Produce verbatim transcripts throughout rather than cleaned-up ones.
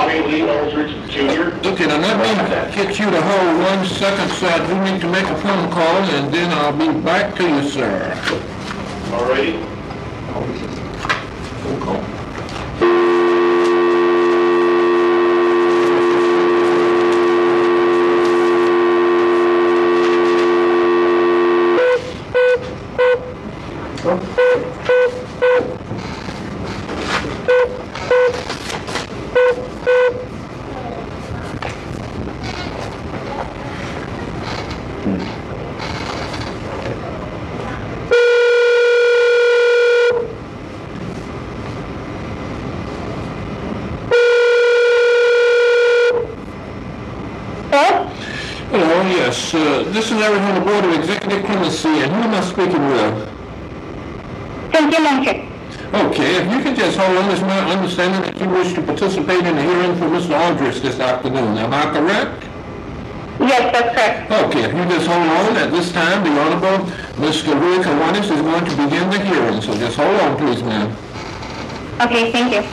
Bobby Lee Aldridge Junior Okay, now let me get you to hold one second, sir. I do need to make a phone call, and then I'll be back to you, sir. All righty. Phone call. Hello, yes. Uh, this is Arizona Board of Executive Clemency, and who am I speaking with? Cynthia Muncher. Okay, if you could just hold on, it's my understanding that you wish to participate in the hearing for Mister Aldrich this afternoon. Am I correct? Yes, that's correct. Okay, if you just hold on, at this time, the Honorable Mister Louis Kiwanis is going to begin the hearing, so just hold on, please, ma'am. Okay, thank you.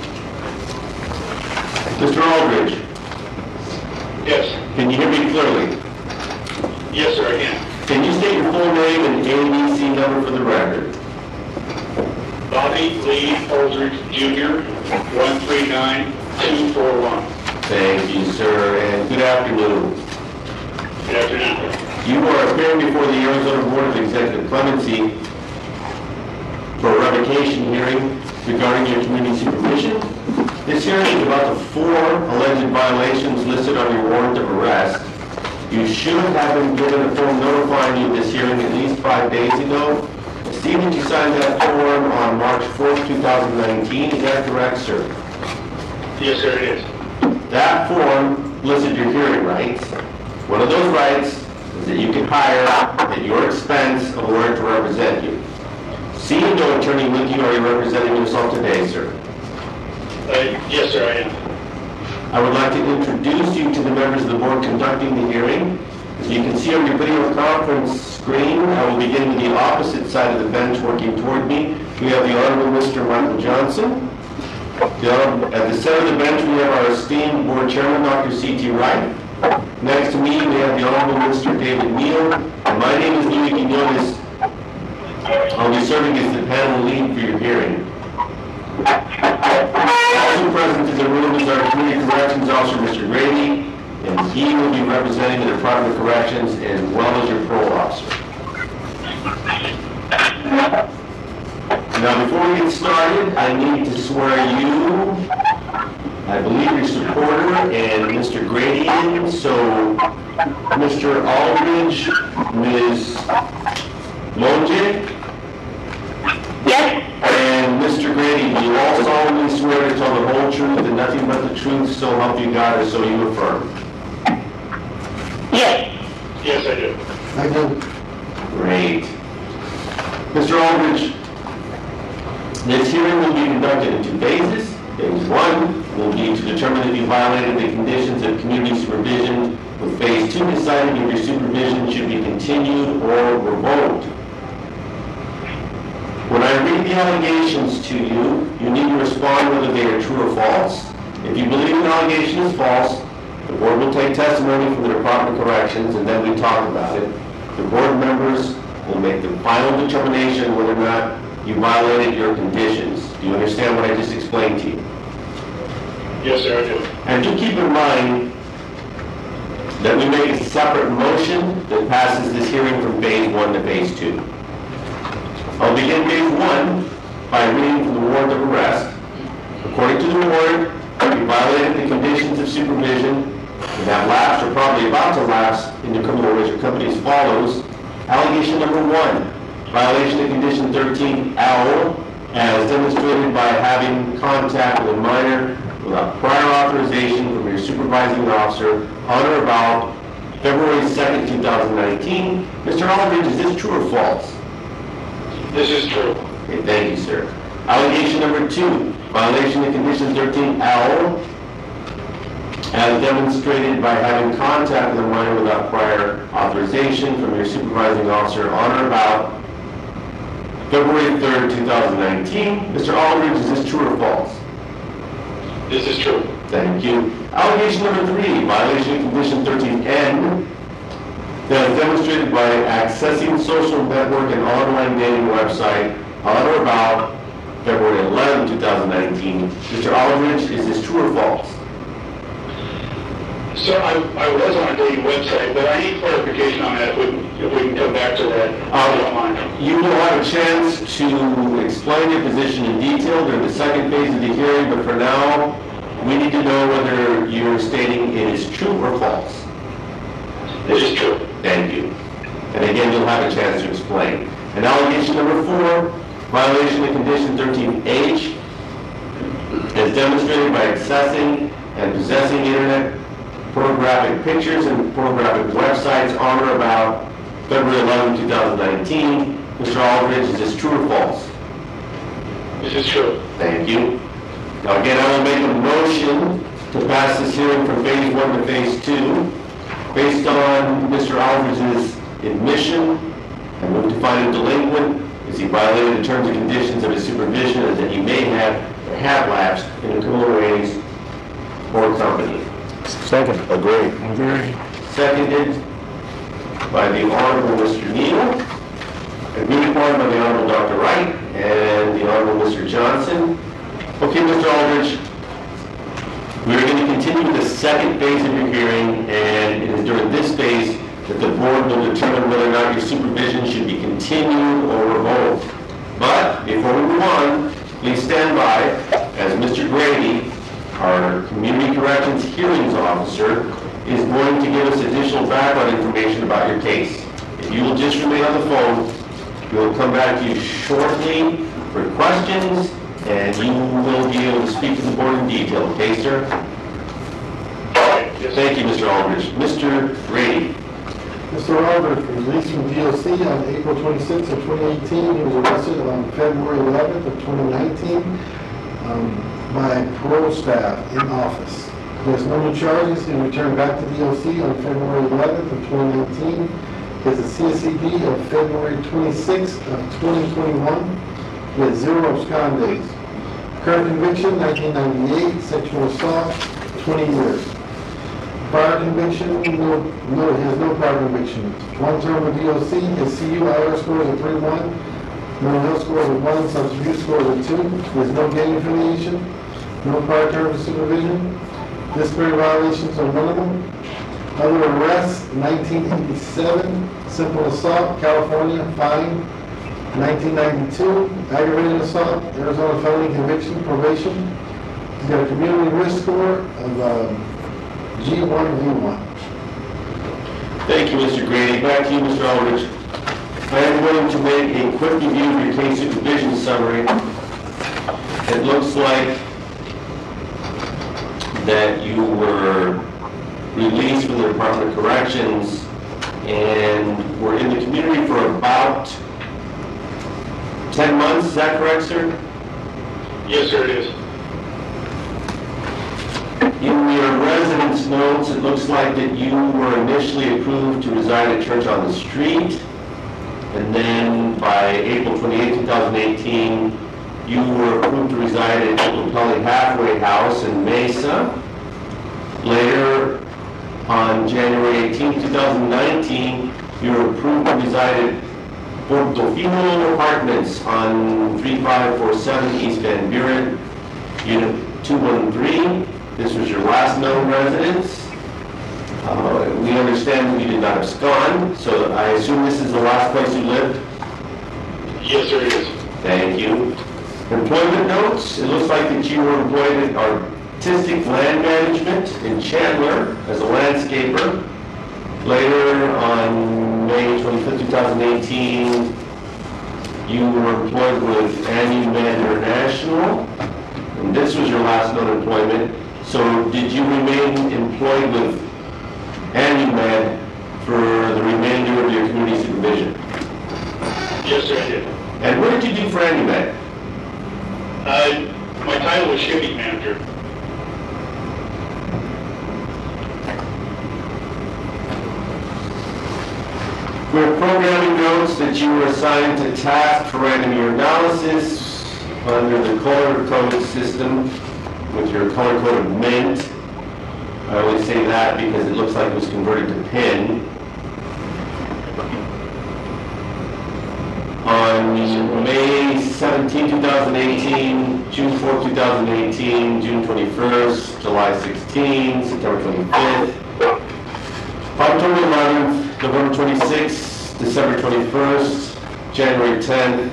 Mister Aldrich, Yes. can you hear me clearly? Yes, sir, I can. Can you state your full name and A B C number for the record? Bobby Lee Aldridge Junior, one three nine two four one. Thank you, sir, and good afternoon. Good afternoon. You are appearing before the Arizona Board of Executive Clemency for a revocation hearing regarding your community supervision. This hearing is about the four alleged violations listed on your warrant of arrest. You should have been given a form notifying you of this hearing at least five days ago. Stephen, you signed that form on March fourth, two thousand nineteen. Is that correct, sir? Yes, sir, it is. That form listed your hearing rights. One of those rights is that you can hire, at your expense, a lawyer to represent you. See and know Attorney Lincoln, are you representing yourself today, sir? Uh, yes, sir, I am. I would like to introduce you to the members of the board conducting the hearing. As you can see on your video conference screen, I will begin with the opposite side of the bench working toward me. We have the Honorable Mister Michael Johnson. The Honorable, at the center of the bench, we have our esteemed board chairman, Doctor C T Wright. Next to me, we have the Honorable Mister David Neal. And my name is Louis Quinones. I'll be serving as the panel lead for your hearing. Also present in the room is our Community Corrections Officer, Mister Grady, and he will be representing the Department of Corrections as well as your parole officer. Now, before we get started, I need to swear you, I believe your supporter, and Mister Grady in. So, Mister Aldridge, Miz Monje, Yes, and Mister Grady, do you all solemnly swear to tell the whole truth and nothing but the truth, so help you God, or so you affirm? yes, Yes, I do. I do. Great. Mister Aldridge, this hearing will be conducted in two phases. Phase one will be to determine if you violated the conditions of community supervision, with phase two deciding if your supervision should be continued or revoked. When I read the allegations to you, you need to respond whether they are true or false. If you believe an allegation is false, the board will take testimony from the Department of Corrections, and then we talk about it. The board members will make the final determination whether or not you violated your conditions. Do you understand what I just explained to you? Yes, sir, I do. And do keep in mind that we make a separate motion that passes this hearing from phase one to phase two. I'll begin phase one by reading from the warrant of arrest. According to the warrant, you violated the conditions of supervision and have lapsed or probably about to lapse into criminal record company as follows. Allegation number one, violation of condition thirteen L, as demonstrated by having contact with a minor without prior authorization from your supervising officer on or about February second, two thousand nineteen. Mister Aldridge, is this true or false? This is true. Okay, thank you, sir. Allegation number two, violation of condition thirteen L, as demonstrated by having contact with a minor without prior authorization from your supervising officer on or about February third, two thousand nineteen. Mister Aldridge, is this true or false? This is true. Thank you. Allegation number three, violation of condition thirteen N, that is demonstrated by accessing social network and online dating website on or about February eleventh, two thousand nineteen. Mister Aldridge, is this true or false? Sir, I, I was on a dating website, but I need clarification on that, if we, can- if we can come back to that, if you don't mind. You will have a chance to explain your position in detail during the second phase of the hearing, but for now, we need to know whether you're stating it is true or false. This is true. Thank you. And again, you'll have a chance to explain. And allegation number four, violation of condition thirteen H, as demonstrated by accessing and possessing internet pornographic pictures and pornographic websites on or about February eleventh, two thousand nineteen. Mister Aldridge, is this true or false? This is true. Thank you. Now again, I will make a motion to pass this hearing from phase one to phase two. Based on Mister Aldridge's admission, I move to find him delinquent as he violated the terms and conditions of his supervision and that he may have or have lapsed in a criminal ways or company. Second. Agree. Agree. Seconded by the Honorable Mister Neal, agreed upon by the Honorable Doctor Wright and the Honorable Mister Johnson. Okay, Mister Aldridge, we are going to continue with the second phase of your hearing, and it is during this phase that the board will determine whether or not your supervision should be continued or revoked. But before we move on, please stand by as Mister Grady, our Community Corrections Hearings Officer, is going to give us additional background information about your case. If you will just remain on the phone, we will come back to you shortly for questions, and you will be able to speak to the board in detail. Okay, sir? Yes, Thank you, Mister Aldridge. Mister Grady. Mister Albert, released from D O C on April twenty-sixth of twenty eighteen. He was arrested on February eleventh of twenty nineteen um, by parole staff in office. He has no new charges. He returned back to D O C on February eleventh of twenty nineteen. He has a C S E D of February twenty-sixth of twenty twenty-one. He has zero abscond days. Current conviction, nineteen ninety-eight, sexual assault, twenty years. Prior conviction, no, no, he has no prior conviction. One term of D O C, his C U I R score is a three one, mental health score is a one, substance abuse score is a two. He has no gang affiliation, no prior terms of supervision. Disciplinary violations are minimal. Other arrests, nineteen eighty-seven, simple assault, California, fine. nineteen ninety-two, aggravated assault, Arizona felony conviction, probation. He's got a community risk score of um, G one V one. Thank you, Mister Grady. Back to you, Mister Aldridge. I am going to make a quick review of your case supervision summary. It looks like that you were released from the Department of Corrections and were in the community for about ten months. Is that correct, sir? yes, sir, it is. In your residence notes, it looks like that you were initially approved to reside at Church on the Street, and then by April twenty-eighth, two thousand eighteen, you were approved to reside at Lupelli Halfway House in Mesa. Later, on January eighteenth, two thousand nineteen, you were approved to reside at Portofino Apartments on three five four seven East Van Buren, Unit two one three. This was your last known residence. Uh, we understand that you did not abscond, so I assume this is the last place you lived? Yes, sir, it is. Thank you. Employment notes, it looks like that you were employed at Artistic Land Management in Chandler as a landscaper. Later, on May twenty-fifth, two thousand eighteen, you were employed with AnuMed International, and this was your last known employment. So did you remain employed with AnuMed for the remainder of your community supervision? Yes, sir, I did. And what did you do for AnuMed? Uh, my title was shipping manager. Your programming notes that you were assigned to task for random year analysis under the color code system with your color coded mint. I always say that because it looks like it was converted to pin. On May seventeenth, two thousand eighteen, June fourth, two thousand eighteen, June twenty-first, July sixteenth, September twenty-fifth, October eleventh, November twenty-sixth, December twenty-first, January tenth,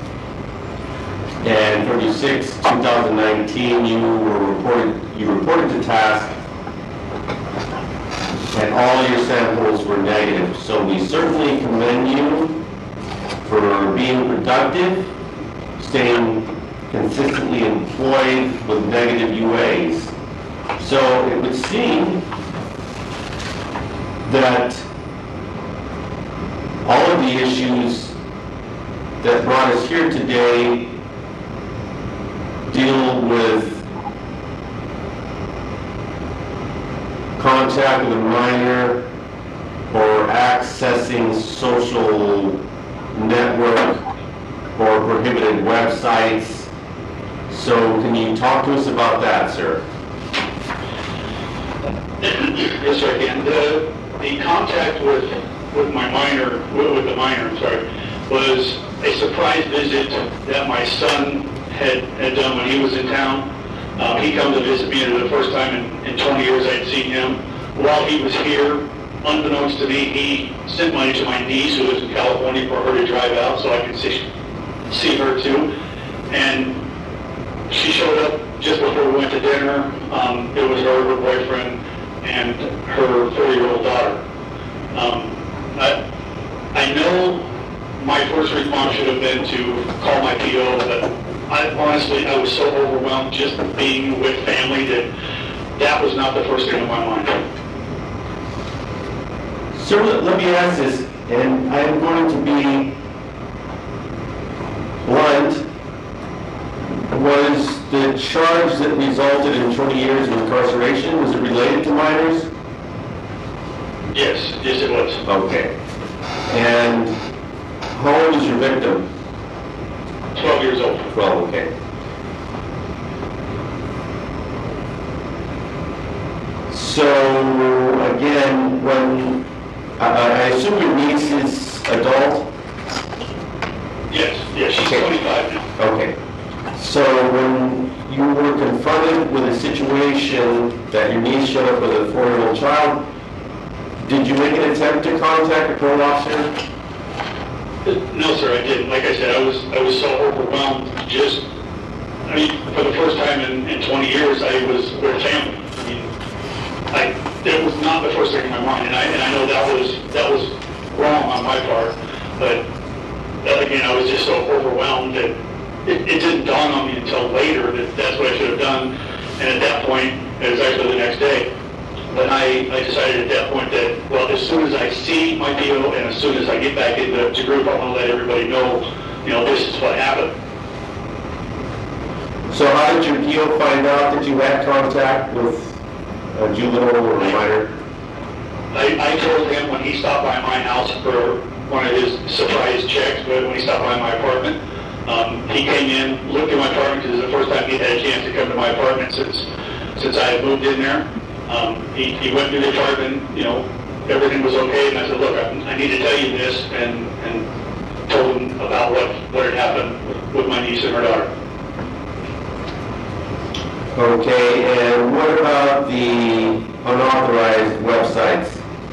and thirty-sixth, two thousand nineteen, you were reported, you reported to task, and all your samples were negative. So we certainly commend you for being productive, staying consistently employed with negative U As. So it would seem that all of the issues that brought us here today deal with contact with a minor or accessing social network or prohibited websites. So can you talk to us about that, sir? Yes, sir, I can. The, the contact with, with my minor, with, with the minor, I'm sorry, was a surprise visit that my son had, had done when he was in town. Um, he come to visit me for the first time in, in twenty years I'd seen him. While he was here, unbeknownst to me, he sent money to my niece who lives in California for her to drive out so I could see, see her too. And she showed up just before we went to dinner. Um, it was her, her boyfriend, and her four-year-old daughter. Um, I, I know my first response should have been to call my P O, but I, honestly, I was so overwhelmed just being with family that that was not the first thing on my mind. Sir, let, let me ask this, and I am going to be blunt. Was the charge that resulted in twenty years of incarceration, was it related to minors? Yes, yes it was. Okay. And how old is your victim? twelve years old. twelve, okay. So, again, when, I, I assume your niece is adult? Yes, yes, she's Okay. twenty-five now. Okay. So when you were confronted with a situation that your niece showed up with a four-year-old child, did you make an attempt to contact a parole officer? No, sir, I didn't. Like I said, I was I was so overwhelmed. Just, I mean, for the first time in, in twenty years, I was with family. I mean, I that was not the first thing in my mind, and I and I know that was that was wrong on my part. But uh, again, I was just so overwhelmed that it, it didn't dawn on me until later that that's what I should have done. And at that point, it was actually the next day. But I, I decided at that point that, well, as soon as I see my P O and as soon as I get back into the group, I want to let everybody know, you know, this is what happened. So how did your P O find out that you had contact with a juvenile or a minor? I, I told him when he stopped by my house for one of his surprise checks, but when he stopped by my apartment, um, he came in, looked at my apartment, because it was the first time he had a chance to come to my apartment since since I had moved in there. Um, he, he went through the apartment, you know, everything was okay, and I said, look, I, I need to tell you this, and, and told him about what, what had happened with, with my niece and her daughter. Okay, and what about the unauthorized websites?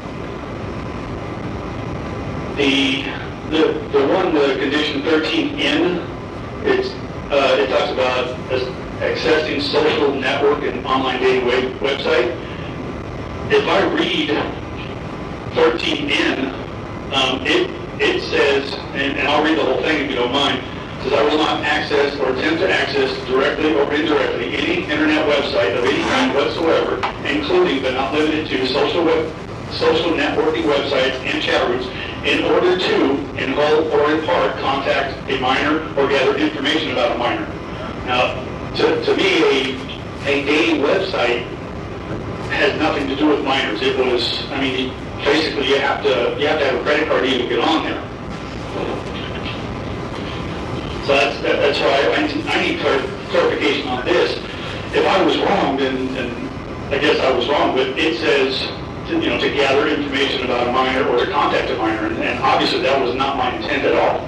The, the, the one, the condition thirteen N, it's, uh, it talks about accessing social network and online dating web, website. If I read thirteen N, um, it, it says, and, and I'll read the whole thing if you don't mind, it says I will not access or attempt to access directly or indirectly any internet website of any kind whatsoever, including but not limited to social web, social networking websites and chat rooms, in order to, in whole or in part, contact a minor or gather information about a minor. Now, to, to me, a, a dating website has nothing to do with minors. It was, I mean, basically you have to you have to have a credit card to even get on there. So that's that's why I, I need clar- clarification on this. if I was wrong, then, then I guess I was wrong, but it says, to, you know, to gather information about a minor or to contact a minor, and, and obviously that was not my intent at all.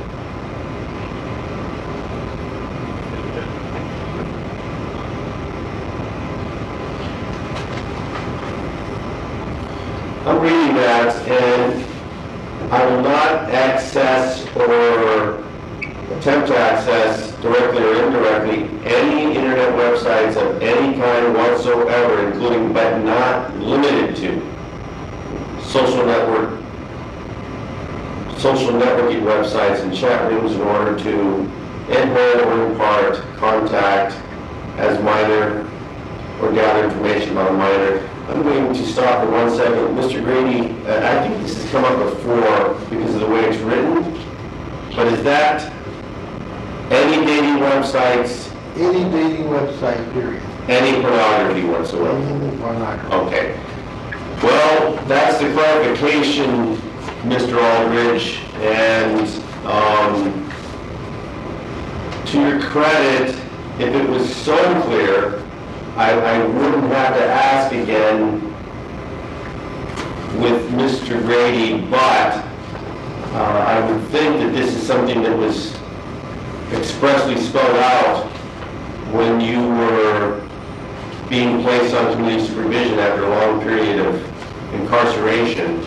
I'm reading that, and I will not access or attempt to access directly or indirectly any internet websites of any kind whatsoever, including but not limited to social network, social networking websites and chat rooms in order to, in whole or in part, contact as minor or gather information about a minor. I'm going to stop for one second. Mister Grady, uh, I think this has come up before because of the way it's written, but is that any dating websites, Any dating website, period. any pornography whatsoever? Any pornography. Okay. Well, that's the clarification, Mister Aldridge, and um, to your credit, if it was so clear, I, I wouldn't have to ask again with Mister Grady, but uh, I would think that this is something that was expressly spelled out when you were being placed on community supervision after a long period of incarceration.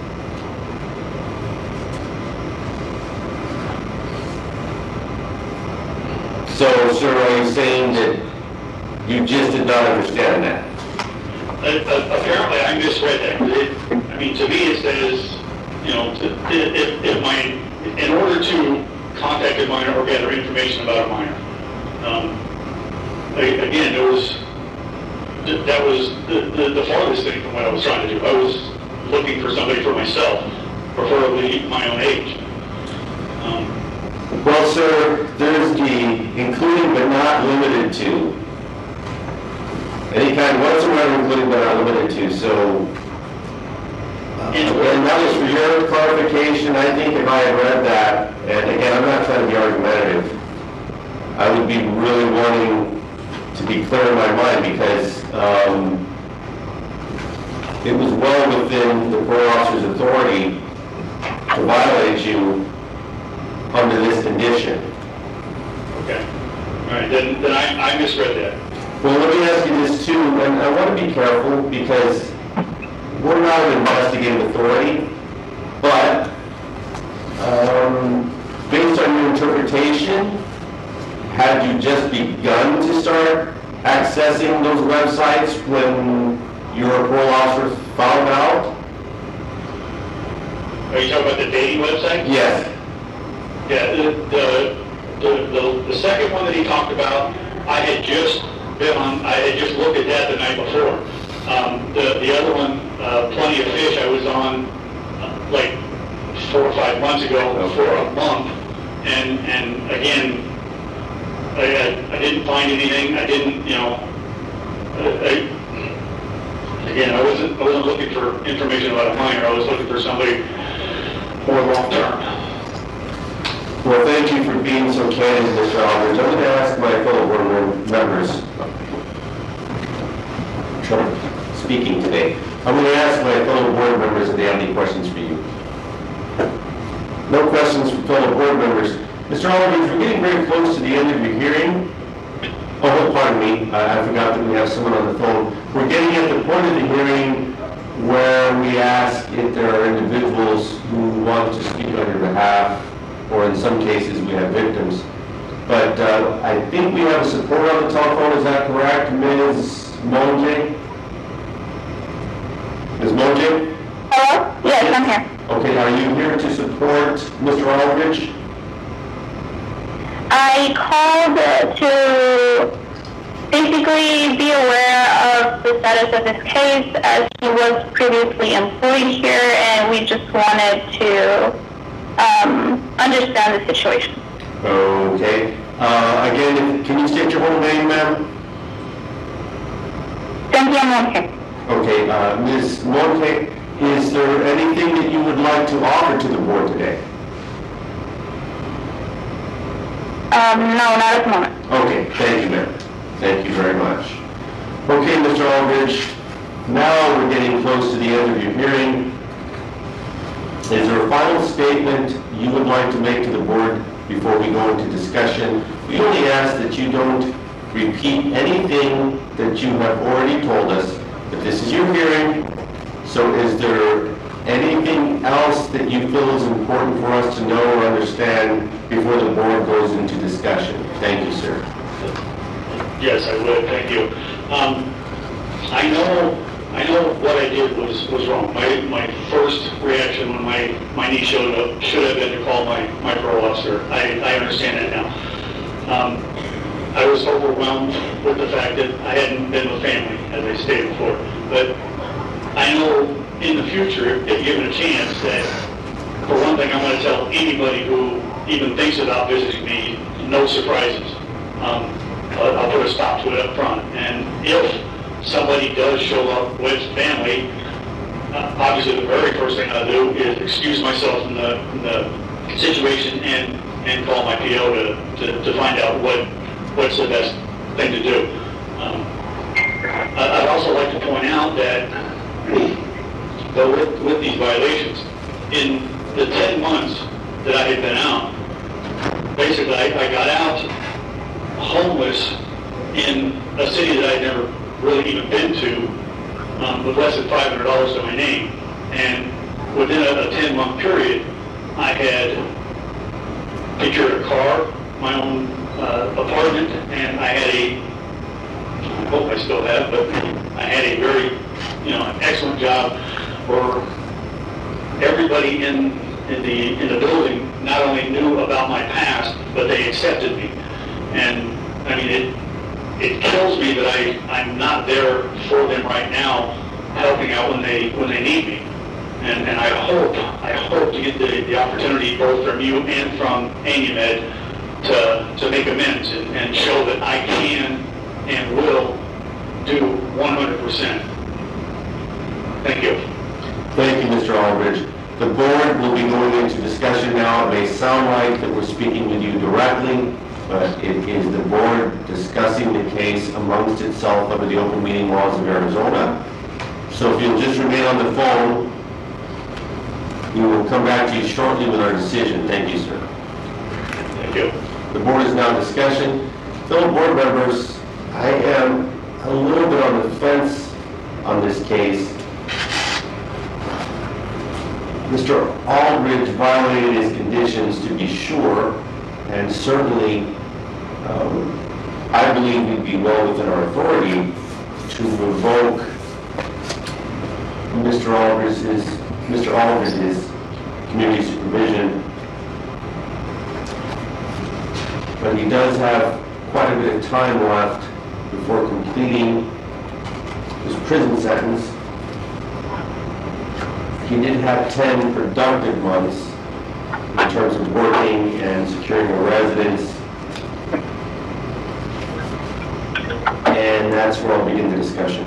So, sir, are you saying that you just did not understand that? Uh, uh, apparently, I misread that. It, I mean, to me, it says, you know, to, if, if my, in order to contact a minor or gather information about a minor. Um, I, again, there was, that was the, the, the farthest thing from what I was trying to do. I was looking for somebody for myself, preferably my own age. Um, well, sir, there's the including but not limited to. Any kind whatsoever, including but not limited to. So, uh, and that was for your clarification. I think if I had read that, and again, I'm not trying to be argumentative, I would be really wanting to be clear in my mind because um, it was well within the parole officer's authority to violate you under this condition. Okay. All right, then, then I, I misread that. Well, let me ask you this too, and I want to be careful because we're not an investigative authority, but um, based on your interpretation, had you just begun to start accessing those websites when your parole officer found out? Are you talking about the dating website? Yes. Yeah, the, the, the, the, the second one that he talked about, I had just been on, I had just looked at that the night before. Um, the, the other one, uh, Plenty of Fish, I was on uh, like four or five months ago for a month, and, and again, I, I, I didn't find anything. I didn't, you know, I, again, I wasn't, I wasn't looking for information about a minor. I was looking for somebody more long term. Well, thank you for being so candid, Mister Aldridge. I'm going to ask my fellow board members speaking today. I'm going to ask my fellow board members if they have any questions for you. No questions from fellow board members. Mister Aldridge, we're getting very close to the end of your hearing. Oh, pardon me. I, I forgot that we have someone on the phone. We're getting at the point of the hearing where we ask if there are individuals who want to speak on your behalf, or in some cases we have victims. But uh, I think we have a support on the telephone, is that correct, Miz Monge? Miz Monge? Hello? Yes, I'm here. Okay, are you here to support Mister Aldridge? I called uh, to basically be aware of the status of this case, as he was previously employed here, and we just wanted to um, understand the situation. Okay. Uh, again, can you state your whole name, ma'am? Cynthia Monte. Okay, uh, Miz Monte, is there anything that you would like to offer to the board today? Um, no, not at the moment. Okay, thank you, ma'am. Thank you very much. Okay, Mister Aldridge, now we're getting close to the end of your hearing. Is there a final statement you would like to make to the board before we go into discussion? We only ask that you don't repeat anything that you have already told us, but this is your hearing, so is there anything else that you feel is important for us to know or understand before the board goes into discussion? Thank you, sir. Yes, I would, thank you. Um, I know, I know what I did was, was wrong. My, my first reaction when my, my knee showed up should have been to call my, my parole officer. I, I understand that now. Um, I was overwhelmed with the fact that I hadn't been with family, as I stated before. But I know in the future, if given a chance, that for one thing, I'm going to tell anybody who even thinks about visiting me, no surprises. Um, I'll, I'll put a stop to it up front. And if somebody does show up with family, uh, obviously the very first thing I'll do is excuse myself from the, from the situation and, and call my P O to, to, to find out what what's the best thing to do. Um, I'd also like to point out that though with, with these violations, in the ten months that I had been out, basically I, I got out homeless in a city that I'd never really even been to, um, with less than five hundred dollars to my name. And within a, a ten month period, I had procured a car, my own uh, apartment, and I had a, I hope I still have, but I had a very, you know, an excellent job where everybody in, in the in the building not only knew about my past, but they accepted me. And I mean, it it kills me that I I'm not there for them right now, helping out when they when they need me. And and I hope I hope to get the, the opportunity both from you and from ANUMED to to make amends and, and show that I can and will do one hundred percent. Thank you. Thank you, Mister Aldridge. The board will be going into discussion now. It may sound like that we're speaking with you directly, but it is the board discussing the case amongst itself under the open meeting laws of Arizona. So if you'll just remain on the phone, we will come back to you shortly with our decision. Thank you, sir. Thank you. The board is now in discussion. Fellow board members, I am a little bit on the fence on this case. Mister Aldridge violated his conditions, to be sure, and certainly um, I believe we'd be well within our authority to revoke Mister Aldridge's, Mister Aldridge's community supervision. But he does have quite a bit of time left before completing his prison sentence. He did have ten productive months in terms of working and securing a residence. And that's where I'll begin the discussion.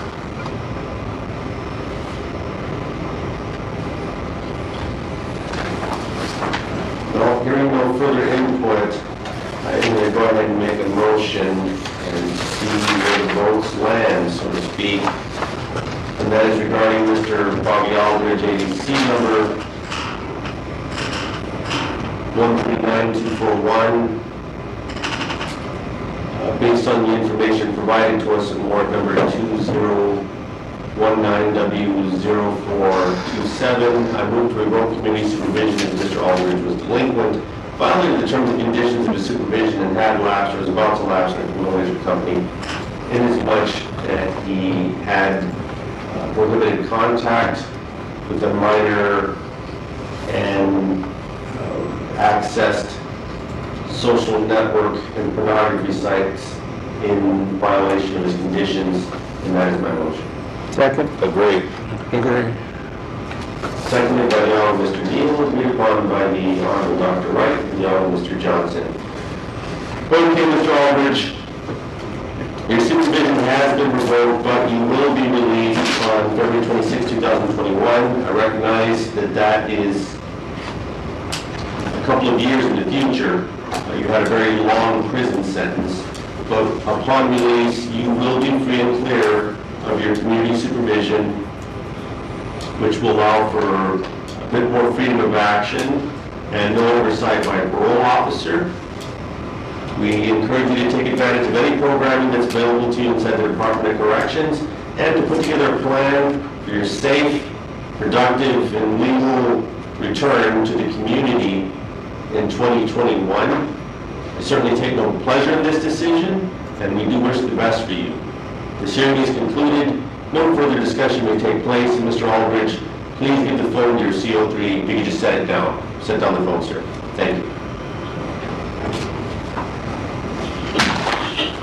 Well, hearing no further input, I'm going to go ahead and make a motion and see where the votes land, so to speak. And that is regarding Mister Bobby Aldridge, A D C number one three nine two four one. Uh, based on the information provided to us in warrant number two zero one nine W zero four two seven, I move to revoke community supervision as Mister Aldridge was delinquent, violated the terms and conditions of his supervision and had lapsed or was about to lapse in a criminal injury company, inasmuch that he had uh, prohibited contact with a minor and uh, accessed social network and pornography sites in violation of his conditions, and that is my motion. Second? Agree. Agree. Seconded by the Honorable Mister Neal, agreed upon by the Honorable Doctor Wright and the Honorable Mister Johnson. Okay, Mister Aldridge, your supervision has been revoked, but you will be released on February twenty-sixth, two thousand twenty-one. I recognize that that is a couple of years in the future. Uh, you had a very long prison sentence, but upon release, you will be free and clear of your community supervision, which will allow for a bit more freedom of action and no oversight by a parole officer. We encourage you to take advantage of any programming that's available to you inside the Department of Corrections and to put together a plan for your safe, productive, and legal return to the community in twenty twenty-one. I certainly take no pleasure in this decision, and we do wish the best for you. This hearing is concluded. No further discussion may take place, and Mister Aldridge, please give the phone to your C O three. If you could just set it down. Set down the phone, sir. Thank you.